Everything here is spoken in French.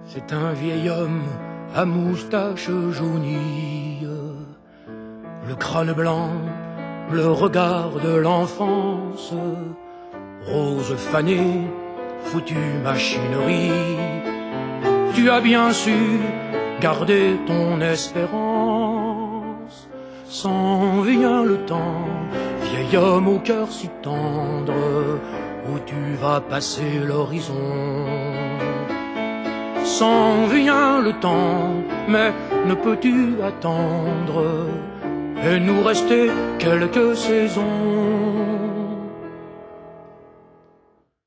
C'est un vieil homme à moustache jaunie, le crâne blanc, le regard de l'enfance, rose fanée, foutue machinerie. Tu as bien su garder ton espérance. S'en vient le temps, vieil homme au cœur si tendre, où tu vas passer l'horizon. S'en vient le temps, mais ne peux-tu attendre et nous rester quelques saisons?